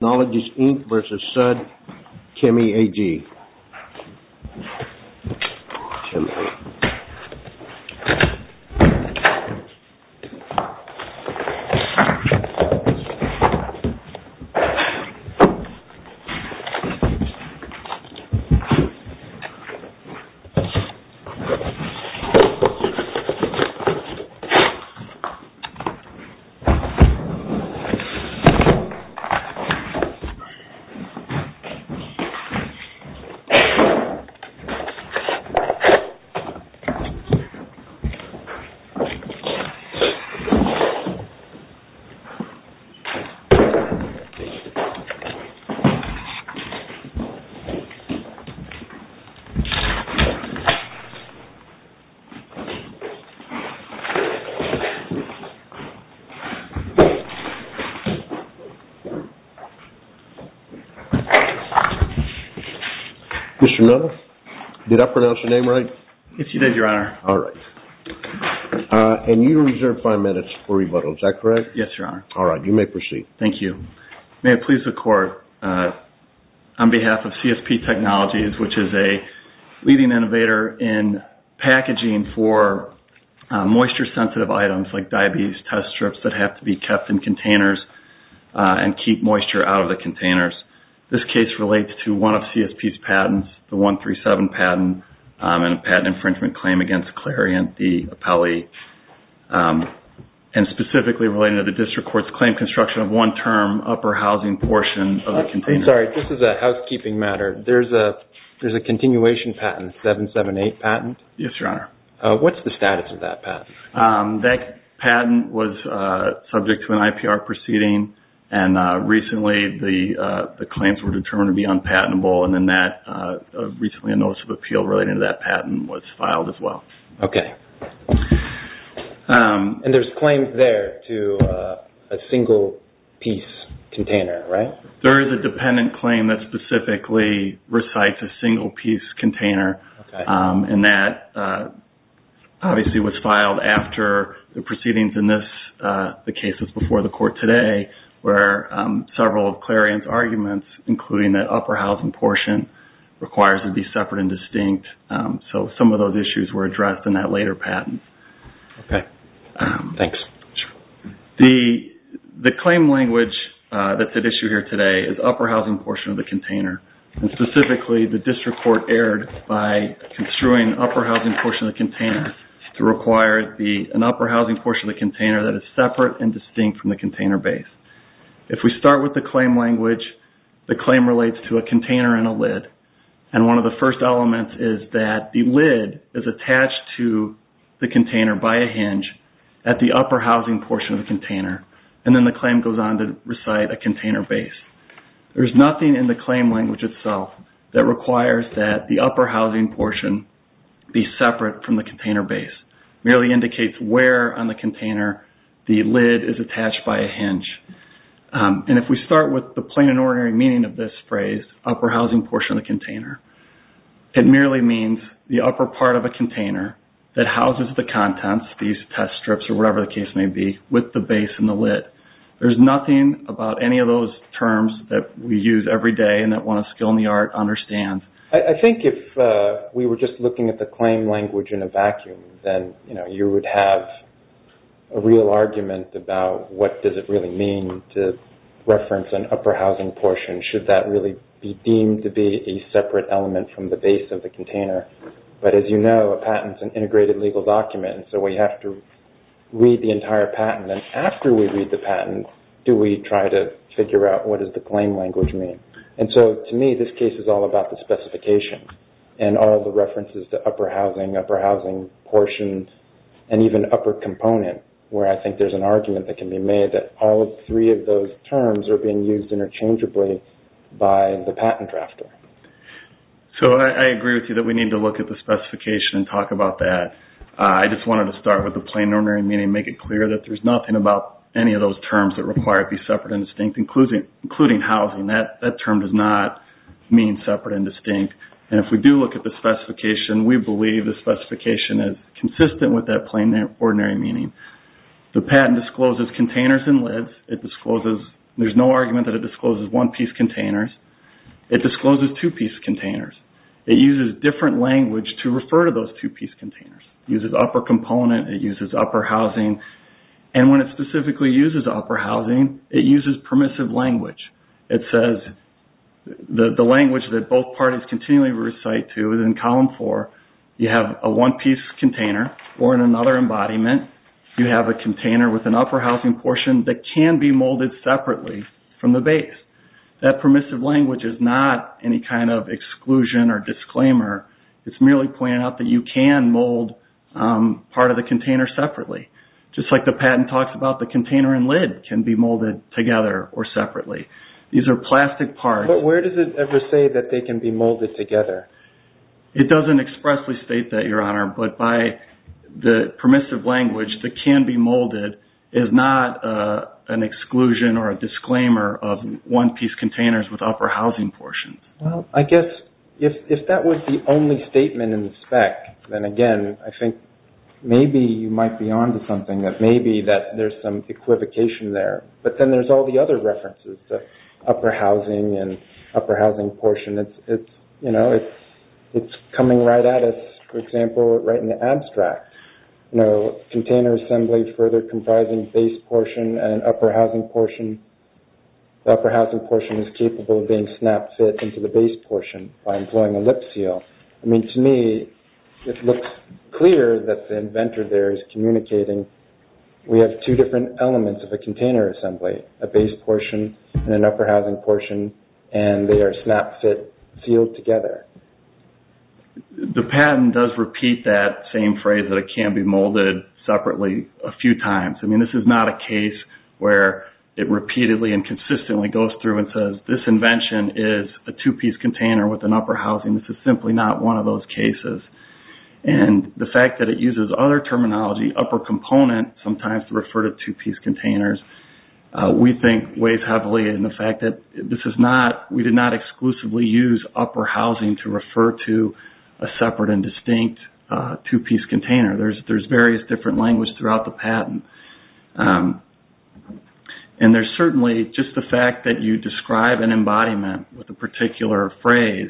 Technologies, Inc. versus Sud Chemi AG. Mr. Nutter, did I pronounce your name right? Yes, you did, Your Honor. All right. And you reserved 5 minutes for rebuttal, is that correct? Yes, Your Honor. All right, you may proceed. Thank you. May it please the Court, on behalf of CSP Technologies, which is a leading innovator in packaging for moisture-sensitive items like diabetes test strips that have to be kept in containers and keep moisture out of the containers. This case relates to one of CSP's patents, the 137 patent, and a patent infringement claim against Clariant, the appellee, and specifically relating to the District Court's claim construction of one term, upper housing portion of the container. I'm sorry, this is a housekeeping matter. There's a continuation patent, 778 patent? Yes, Your Honor. What's the status of that patent? That patent was subject to an IPR proceeding, and recently the claims were determined to be unpatentable, and then recently a notice of appeal relating to that patent was filed as well. Okay. And there's claims there to a single piece container, right? There is a dependent claim that specifically recites a single piece container, okay. And that obviously was filed after the proceedings in the case that's before the Court today, where several of Clariant's arguments, including that upper housing portion, requires it to be separate and distinct. So some of those issues were addressed in that later patent. Okay. Thanks. The claim language that's at issue here today is upper housing portion of the container. And specifically, the District Court erred by construing upper housing portion of the container to require an upper housing portion of the container that is separate and distinct from the container base. If we start with the claim language, the claim relates to a container and a lid. And one of the first elements is that the lid is attached to the container by a hinge at the upper housing portion of the container. And then the claim goes on to recite a container base. There's nothing in the claim language itself that requires that the upper housing portion be separate from the container base. It merely indicates where on the container the lid is attached by a hinge. And if we start with the plain and ordinary meaning of this phrase, upper housing portion of the container, it merely means the upper part of a container that houses the contents, these test strips or whatever the case may be, with the base and the lid. There's nothing about any of those terms that we use every day and that one of skill in the art understands. I think if we were just looking at the claim language in a vacuum, then you would have a real argument about what does it really mean to reference an upper housing portion. Should that really be deemed to be a separate element from the base of the container? But as you know, a patent's an integrated legal document, and so we have to read the entire patent. And after we read the patent, do we try to figure out what does the claim language mean? And so to me, this case is all about the specification and all the references to upper housing portion, and even upper component, where I think there's an argument that can be made that all three of those terms are being used interchangeably by the patent drafter. So I agree with you that we need to look at the specification and talk about that. I just wanted to start with the plain and ordinary meaning, make it clear that there's nothing about any of those terms that require it to be separate and distinct, including housing. That term does not mean separate and distinct. And if we do look at the specification, we believe the specification is consistent with that plain and ordinary meaning. The patent discloses containers and lids. It discloses There's no argument that it discloses one-piece containers. It discloses two-piece containers. It uses different language to refer to those two-piece containers. It uses upper component. It uses upper housing. And when it specifically uses upper housing, it uses permissive language. It says the language that both parties continually recite to is in column 4. You have a one-piece container, or in another embodiment, you have a container with an upper housing portion that can be molded separately from the base. That permissive language is not any kind of exclusion or disclaimer. It's merely pointing out that you can mold part of the container separately. Just like the patent talks about the container and lid can be molded together or separately. These are plastic parts. But where does it ever say that they can be molded together? It doesn't expressly state that, Your Honor, but by the permissive language, the can be molded is not an exclusion or a disclaimer of one-piece containers with upper housing portions. Well, I guess if that was the only statement in the spec, then again, I think maybe you might be onto something, that maybe that there's some equivocation there. But then there's all the other references to upper housing and upper housing portion. It's coming right at us, for example, right in the abstract. Container assembly further comprising base portion and upper housing portion. The upper housing portion is capable of being snap fit into the base portion by employing a lip seal. I mean, to me, it looks clear that the inventor there is communicating we have two different elements of a container assembly, a base portion and an upper housing portion, and they are snap fit, sealed together. The patent does repeat that same phrase that it can be molded separately a few times. I mean, this is not a case where it repeatedly and consistently goes through and says this invention is a two-piece container with an upper housing. This is simply not one of those cases. And the fact that it uses other terminology, upper component, sometimes to refer to two-piece containers, we think weighs heavily in the fact that we did not exclusively use upper housing to refer to a separate and distinct two-piece container. There's various different language throughout the patent. And there's certainly just the fact that you describe an embodiment with a particular phrase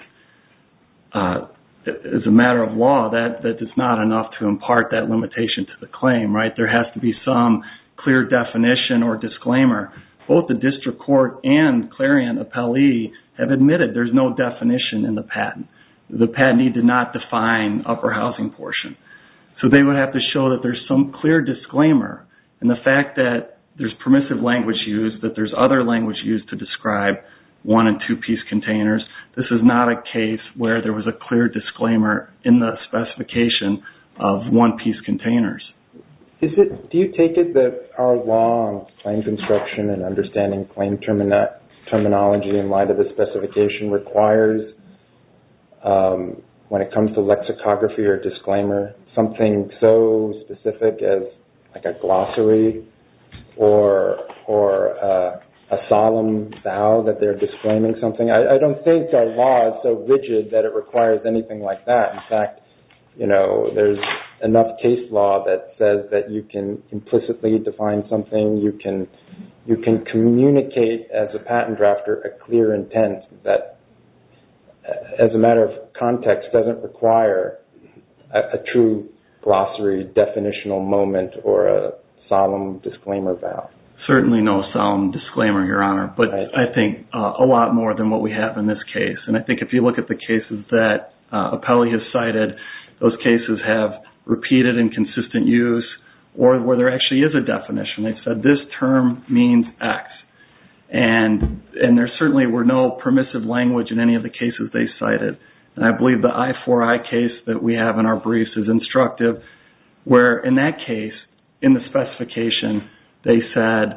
as a matter of law, that is not enough to impart that limitation to the claim, right? There has to be some clear definition or disclaimer. Both the district court and Clarion Appellee have admitted there's no definition in the patent. The patentee did not define upper housing portion. So they would have to show that there's some clear disclaimer. And the fact that there's permissive language used, that there's other language used to describe one- and two-piece containers, this is not a case where there was a clear disclaimer in the specification of one-piece containers. Do you take it that our law on claim construction and understanding claim terminology in light of the specification requires, when it comes to lexicography or disclaimer, something so specific as like a glossary or a solemn vow that they're disclaiming something? I don't think our law is so rigid that it requires anything like that. In fact, there's enough case law that says that you can implicitly define something. You can communicate as a patent drafter a clear intent that, as a matter of context, doesn't require a true glossary definitional moment or a solemn disclaimer vow. Certainly no solemn disclaimer, Your Honor, but right. I think a lot more than what we have in this case. And I think if you look at the cases that Appellee has cited, those cases have repeated and consistent use, or where there actually is a definition. They said this term means X. And there certainly were no permissive language in any of the cases they cited. And I believe the I4I case that we have in our briefs is instructive, where in that case, in the specification, they said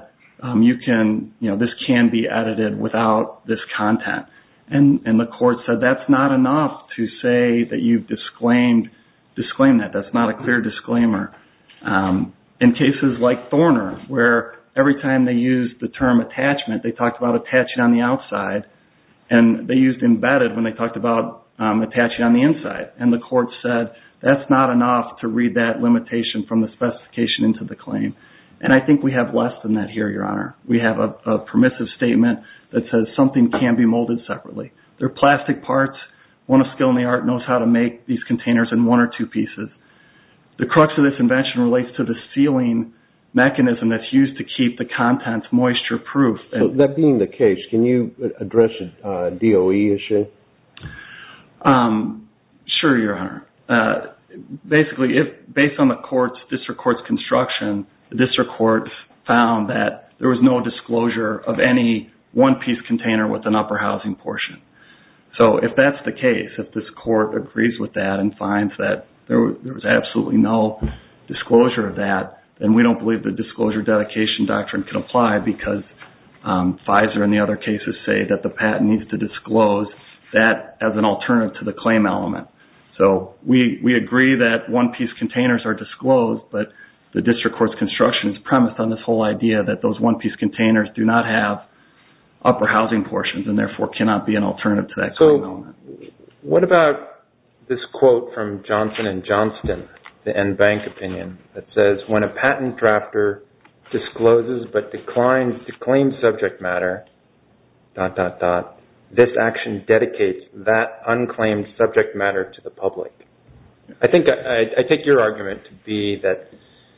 this can be edited without this content. And the court said that's not enough to say that you've disclaimed that. That's not a clear disclaimer. In cases like Thorner, where every time they used the term attachment, they talked about attaching on the outside, and they used embedded when they talked about attaching on the inside. And the court said that's not enough to read that limitation from the specification into the claim. And I think we have less than that here, Your Honor. We have a permissive statement that says something can be molded separately. They're plastic parts. One of skill in the art knows how to make these containers in one or two pieces. The crux of this invention relates to the sealing mechanism that's used to keep the contents moisture-proof. So that being the case, can you address a DOE issue? Sure, Your Honor. Basically, based on the district court's construction, the district court found that there was no disclosure of any one-piece container with an upper housing portion. So if that's the case, if this court agrees with that and finds that there was absolutely no disclosure of that, then we don't believe the disclosure dedication doctrine can apply because Pfizer and the other cases say that the patent needs to disclose that as an alternative to the claim element. So we agree that one-piece containers are disclosed, but the district court's construction is premised on this whole idea that those one-piece containers do not have upper housing portions and therefore cannot be an alternative to that claim element. What about this quote from Johnson & Johnston, the en banc opinion, that says, when a patent drafter discloses but declines to claim subject matter, ... this action dedicates that unclaimed subject matter to the public. I think I take your argument to be that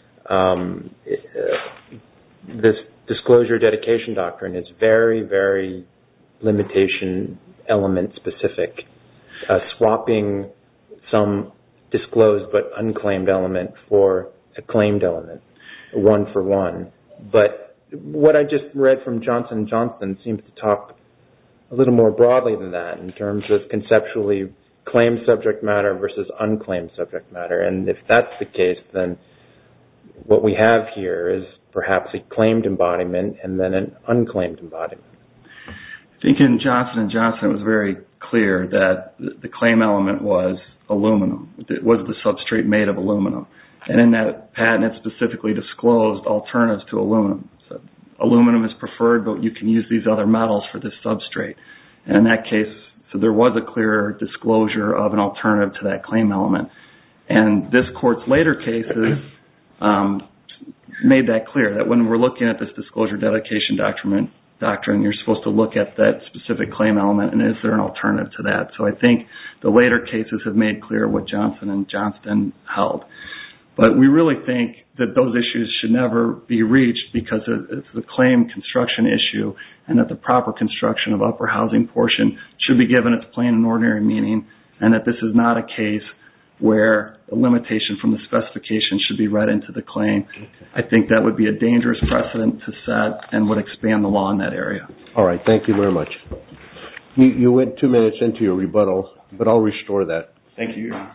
this disclosure dedication doctrine is very, very limitation element specific, swapping some disclosed but unclaimed element for a claimed element, one for one. But what I just read from Johnson & Johnston seems to talk a little more broadly than that in terms of conceptually claimed subject matter versus unclaimed subject matter. And if that's the case, then what we have here is perhaps a claimed embodiment and then an unclaimed embodiment. I think in Johnson & Johnson it was very clear that the claim element was aluminum. It was the substrate made of aluminum. And in that patent it specifically disclosed alternatives to aluminum. So aluminum is preferred, but you can use these other metals for this substrate. And in that case, so there was a clear disclosure of an alternative to that claim element. And this court's later cases made that clear, that when we're looking at this disclosure dedication doctrine, you're supposed to look at that specific claim element and is there an alternative to that. So I think the later cases have made clear what Johnson & Johnston held. But we really think that those issues should never be reached because it's a claim construction issue and that the proper construction of upper housing portion should be given its plain and ordinary meaning, and that this is not a case where a limitation from the specification should be read into the claim. I think that would be a dangerous precedent to set and would expand the law in that area. All right. Thank you very much. You went 2 minutes into your rebuttal, but I'll restore that. Thank you, Your Honor.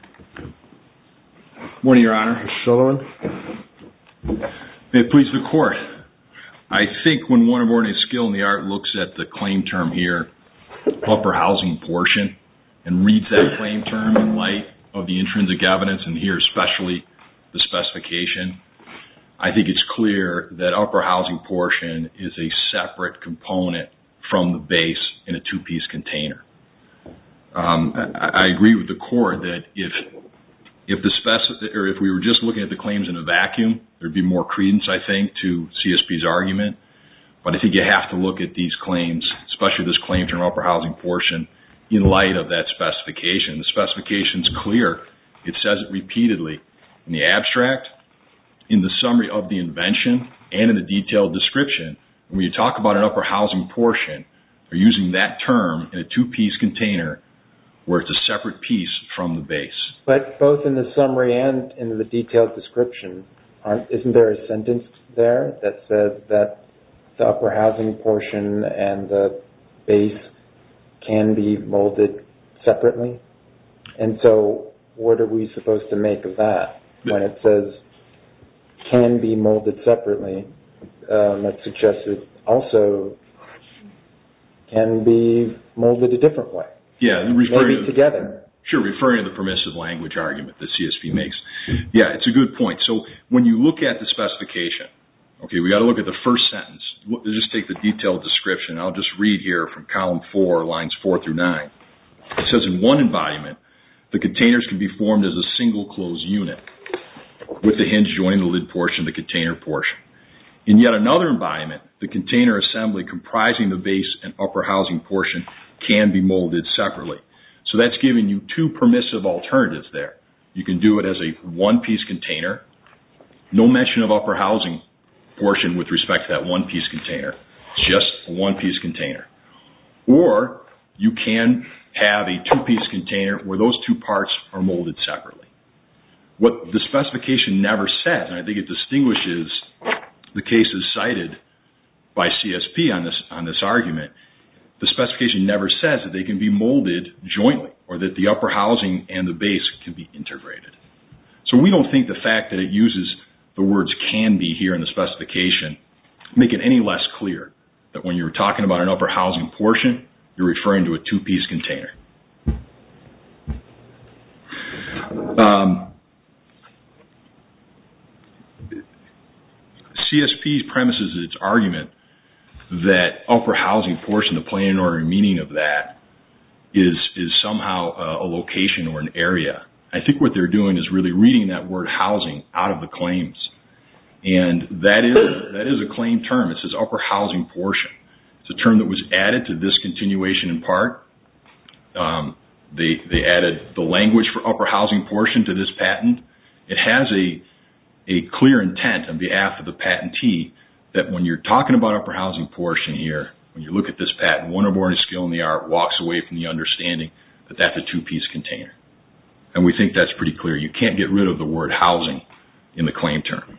Morning, Your Honor. Mr. Sullivan? May it please the Court. I think when one of ordinary skill in the art looks at the claim term here, upper housing portion, and reads that claim term in light of the intrinsic evidence, and here especially the specification, I think it's clear that upper housing portion is a separate component from the base in a two-piece container. I agree with the Court that if we were just looking at the claims in a vacuum, there'd be more credence, I think, to CSP's argument. But I think you have to look at these claims, especially this claim term upper housing portion, in light of that specification. The specification's clear. It says it repeatedly in the abstract, in the summary of the invention, and in the detailed description. When you talk about an upper housing portion, they're using that term in a two-piece container where it's a separate piece from the base. But both in the summary and in the detailed description, isn't there a sentence there that says that the upper housing portion and the base can be molded separately? And so what are we supposed to make of that when it says can be molded separately? That suggests it also can be molded a different way. Yeah, maybe together. Sure, referring to the permissive language argument that CSP makes. Yeah, it's a good point. So when you look at the specification, okay, we got to look at the first sentence. Just take the detailed description. I'll just read here from column 4, lines 4 through 9. It says in one embodiment, the containers can be formed as a single closed unit. with the hinge joining the lid portion of the container portion. In yet another embodiment, the container assembly comprising the base and upper housing portion can be molded separately. So that's giving you two permissive alternatives there. You can do it as a one-piece container, no mention of upper housing portion with respect to that one-piece container, just a one-piece container. Or you can have a two-piece container where those two parts are molded separately. What the specification never says, and I think it distinguishes the cases cited by CSP on this argument, the specification never says that they can be molded jointly or that the upper housing and the base can be integrated. So we don't think the fact that it uses the words can be here in the specification make it any less clear that when you're talking about an upper housing portion, you're referring to a two-piece container. CSP premises its argument that upper housing portion, the plain and ordinary meaning of that, is somehow a location or an area. I think what they're doing is really reading that word housing out of the claims. And that is a claim term. It says upper housing portion. It's a term that was added to this continuation in part. They added the language for upper housing portion to this patent. It has a clear intent on behalf of the patentee that when you're talking about upper housing portion here, when you look at this patent, one or more skill in the art walks away from the understanding that that's a two-piece container. And we think that's pretty clear. You can't get rid of the word housing in the claim term.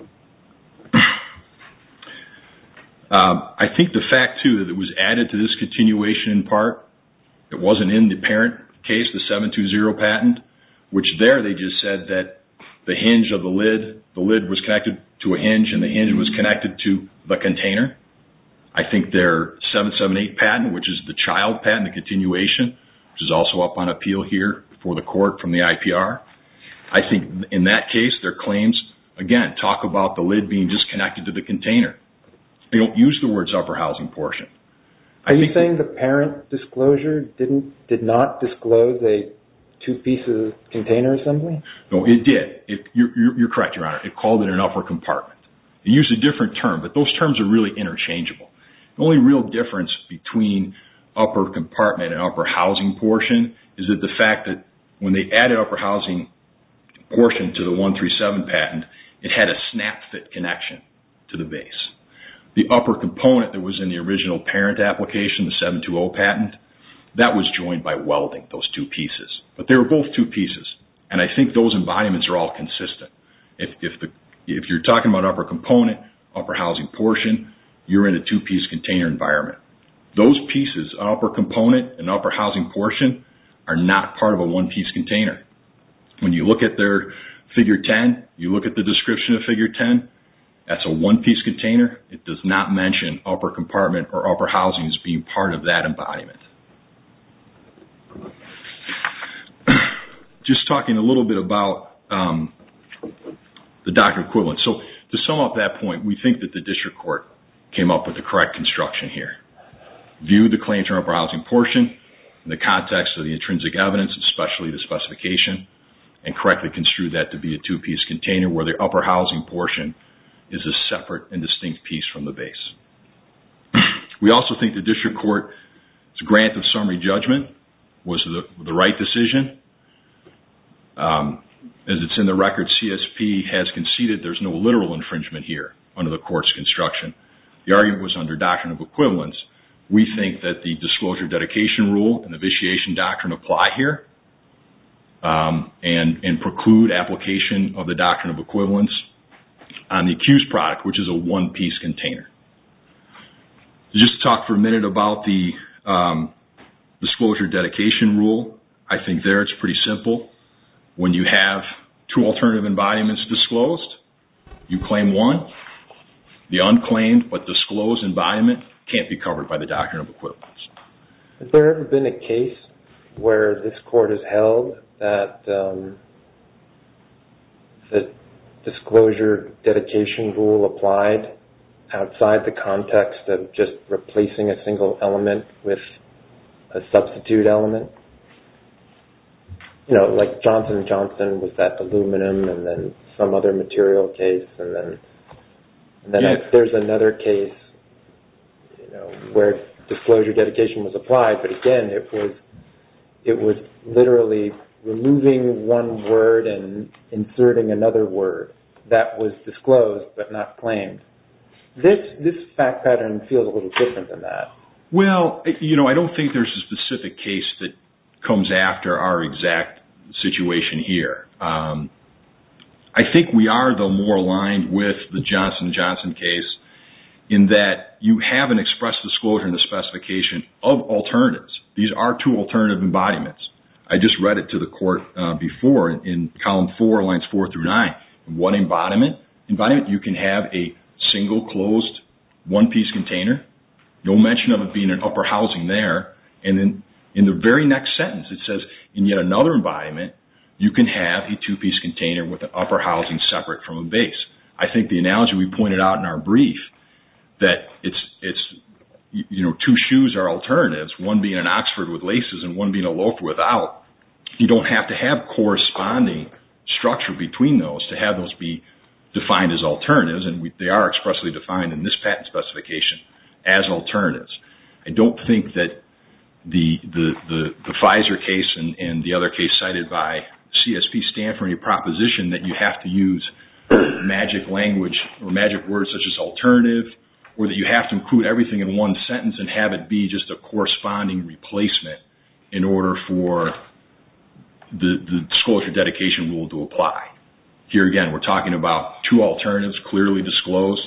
I think the fact, too, that it was added to this continuation in part, it wasn't in the parent case, the 720 patent, which there they just said that the hinge of the lid was connected to a hinge and the hinge was connected to the container. I think their 778 patent, which is the child patent, the continuation, which is also up on appeal here for the court from the IPR, I think in that case their claims, again, talk about the lid being just connected to the container. They don't use the words upper housing portion. Are you saying the parent disclosure did not disclose a two-piece container assembly? No, it did. You're correct, Your Honor. It called it an upper compartment. It used a different term, but those terms are really interchangeable. The only real difference between upper compartment and upper housing portion is that the fact that when they added upper housing portion to the 137 patent, it had a snap fit connection to the base. The upper component that was in the original parent application, the 720 patent, that was joined by welding, those two pieces. But they were both two pieces, and I think those embodiments are all consistent. If you're talking about upper component, upper housing portion, you're in a two-piece container environment. Those pieces, upper component and upper housing portion, are not part of a one-piece container. When you look at their figure 10, you look at the description of figure 10, that's a one-piece container. It does not mention upper compartment or upper housing as being part of that embodiment. Just talking a little bit about the doctrine of equivalence. So to sum up that point, we think that the district court came up with the correct construction here. Viewed the claim term upper housing portion in the context of the intrinsic evidence, especially the specification, and correctly construed that to be a two-piece container where the upper housing portion is a separate and distinct piece from the base. We also think the district court's grant of summary judgment was the right decision. As it's in the record, CSP has conceded there's no literal infringement here under the court's construction. The argument was under doctrine of equivalence. We think that the disclosure dedication rule and the vitiation doctrine apply here and preclude application of the doctrine of equivalence on the accused product, which is a one-piece container. Just to talk for a minute about the disclosure dedication rule, I think there it's pretty simple. When you have two alternative embodiments disclosed, you claim one. The unclaimed but disclosed embodiment can't be covered by the doctrine of equivalence. Has there ever been a case where this court has held that the disclosure dedication rule applied outside the context of just replacing a single element with a substitute element? like Johnson & Johnson was that aluminum and then some other material case, and then there's another case, where disclosure dedication was applied, but again, it was literally removing one word and inserting another word that was disclosed but not claimed. This fact pattern feels a little different than that. Well, I don't think there's a specific case that comes after our exact situation here. I think we are, though, more aligned with the Johnson & Johnson case in that you have an express disclosure in the specification of alternatives. These are two alternative embodiments. I just read it to the court before in column 4, lines 4 through 9. In one embodiment, you can have a single closed one-piece container, no mention of it being an upper housing there, and then in the very next sentence it says, in yet another embodiment, you can have a two-piece container with an upper housing separate from a base. I think the analogy we pointed out in our brief, that it's two shoes are alternatives, one being an Oxford with laces and one being a loafer without. You don't have to have corresponding structure between those to have those be defined as alternatives, and they are expressly defined in this patent specification as alternatives. I don't think that the Pfizer case and the other case cited by CSP stand for any proposition that you have to use magic language or magic words such as alternative, or that you have to include everything in one sentence and have it be just a corresponding replacement in order for the disclosure dedication rule to apply. Here again, we're talking about two alternatives clearly disclosed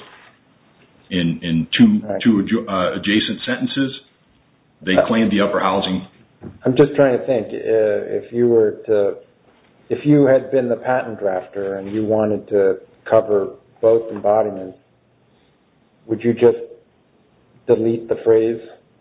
in two adjacent sentences. They claim the upper housing. I'm just trying to think, if you had been the patent drafter and you wanted to cover both embodiments, would you just delete the phrase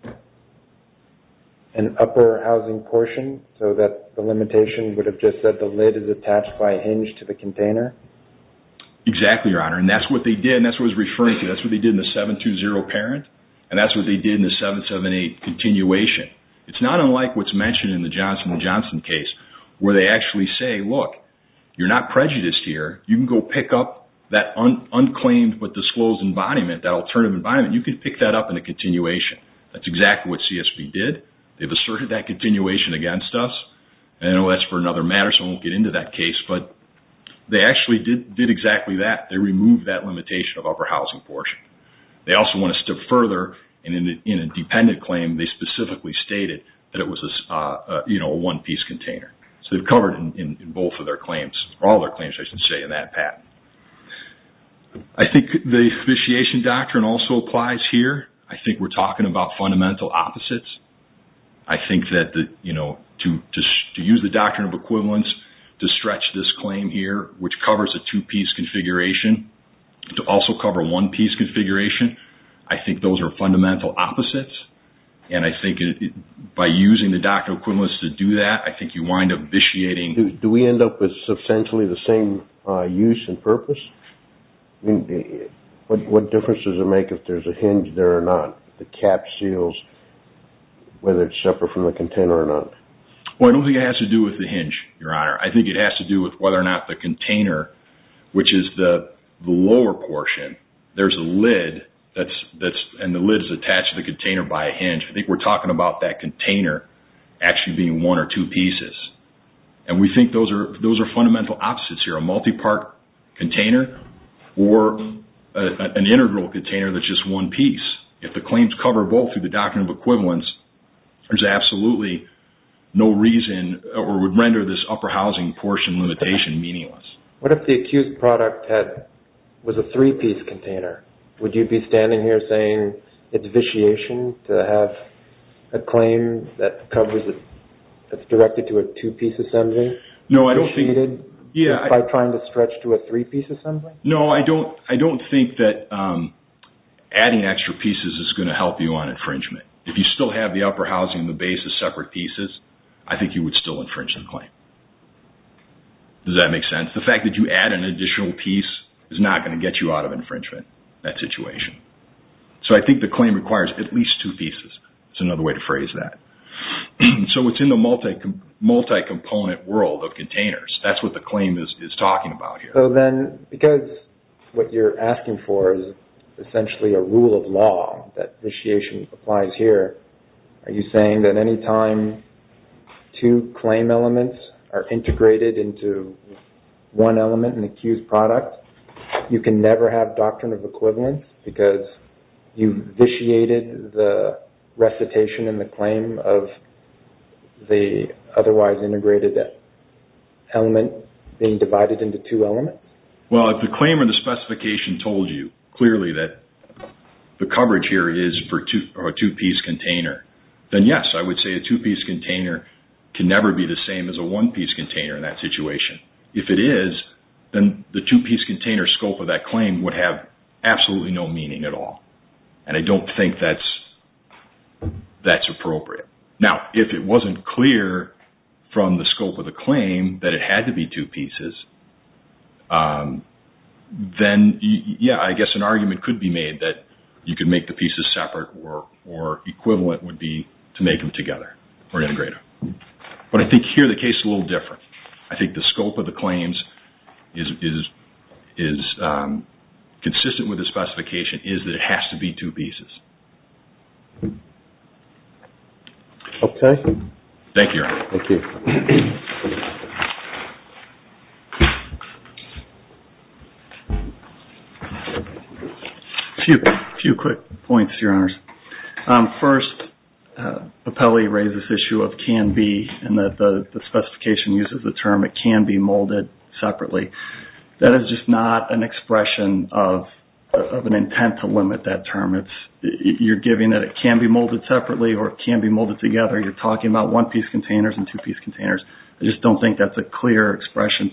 an upper housing portion so that the limitation would have just said the lid is attached by a hinge to the container? Exactly, Your Honor, and that's what they did, and that's what I was referring to. That's what they did in the 720 parent, and that's what they did in the 778 continuation. It's not unlike what's mentioned in the Johnson & Johnson case, where they actually say, look, you're not prejudiced here. You can go pick up that unclaimed but disclosed embodiment, that alternative embodiment. You can pick that up in a continuation. That's exactly what CSP did. They've asserted that continuation against us. And I know that's for another matter, so I won't get into that case, but they actually did exactly that. They removed that limitation of upper housing portion. They also went a step further, and in a dependent claim, they specifically stated that it was a one-piece container. So they've covered in both of their claims, or all their claims, I should say, in that patent. I think the vitiation doctrine also applies here. I think we're talking about fundamental opposites. I think that to use the doctrine of equivalence to stretch this claim here, which covers a two-piece configuration, to also cover one-piece configuration, I think those are fundamental opposites. And I think by using the doctrine of equivalence to do that, I think you wind up vitiating. Do we end up with substantially the same use and purpose? I mean, what difference does it make if there's a hinge there or not? The cap seals, whether it's separate from the container or not. Well, I don't think it has to do with the hinge, Your Honor. I think it has to do with whether or not the container, which is the lower portion, there's a lid and the lid is attached to the container by a hinge. I think we're talking about that container actually being one or two pieces. And we think those are fundamental opposites here, a multi-part container or an integral container that's just one piece. If the claims cover both through the doctrine of equivalence, there's absolutely no reason or would render this upper housing portion limitation meaningless. What if the accused product was a three-piece container? Would you be standing here saying it's vitiation to have a claim that covers it, that's directed to a two-piece assembly? No, I don't think. By trying to stretch to a three-piece assembly? No, I don't think that adding extra pieces is going to help you on infringement. If you still have the upper housing and the base as separate pieces, I think you would still infringe the claim. Does that make sense? The fact that you add an additional piece is not going to get you out of infringement, that situation. So I think the claim requires at least two pieces. That's another way to phrase that. So it's in the multi-component world of containers. That's what the claim is talking about here. So then, because what you're asking for is essentially a rule of law that vitiation applies here, are you saying that any time two claim elements are integrated into one element in the accused product, you can never have doctrine of equivalence because you vitiated the recitation in the claim of the otherwise integrated element being divided into two elements? Well, if the claim or the specification told you clearly that the coverage here is for a two-piece container, then yes, I would say a two-piece container can never be the same as a one-piece container in that situation. If it is, then the two-piece container scope of that claim would have absolutely no meaning at all. And I don't think that's appropriate. Now, if it wasn't clear from the scope of the claim that it had to be two pieces, then, yeah, I guess an argument could be made that you could make the pieces separate or equivalent would be to make them together or integrate them. But I think here the case is a little different. I think the scope of the claims is consistent with the specification is that it has to be two pieces. Okay. Thank you, Your Honor. Thank you. Few quick points, Your Honors. First, Appelli raised this issue of can be, and that the specification uses the term it can be molded separately. That is just not an expression of an intent to limit that term. You're giving that it can be molded separately or it can be molded together. You're talking about one-piece containers and two-piece containers. I just don't think that's a clear expression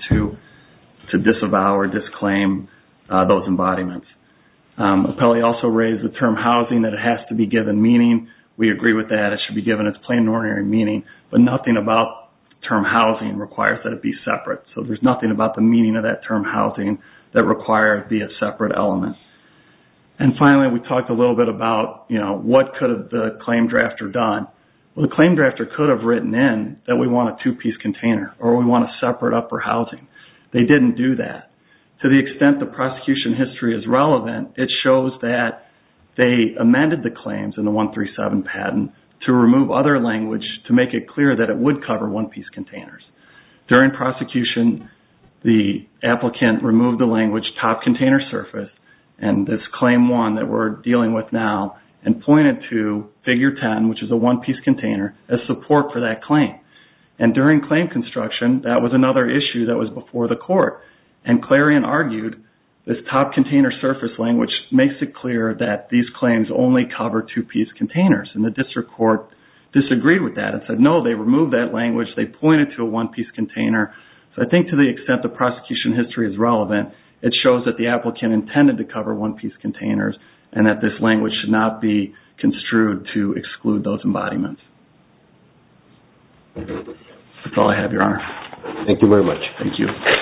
to disavow or disclaim those embodiments. Appelli also raised the term housing, that it has to be given meaning. We agree with that. It should be given its plain and ordinary meaning, but nothing about the term housing requires that it be separate. So there's nothing about the meaning of that term housing that requires it be a separate element. And finally, we talked a little bit about, what could have the claim drafter done? Well, the claim drafter could have written in that we want a two-piece container or we want a separate upper housing. They didn't do that. To the extent the prosecution history is relevant, it shows that they amended the claims in the 137 patent to remove other language to make it clear that it would cover one-piece containers. During prosecution, the applicant removed the language top container surface and this claim 1 that we're dealing with now and pointed to figure 10, which is a one-piece container, as support for that claim. And during claim construction, that was another issue that was before the court. And Clarion argued this top container surface language makes it clear that these claims only cover two-piece containers. And the district court disagreed with that and said, no, they removed that language. They pointed to a one-piece container. So I think to the extent the prosecution history is relevant, it shows that the applicant intended to cover one-piece containers and that this language should not be construed to exclude those embodiments. That's all I have, Your Honor. Thank you very much. Thank you.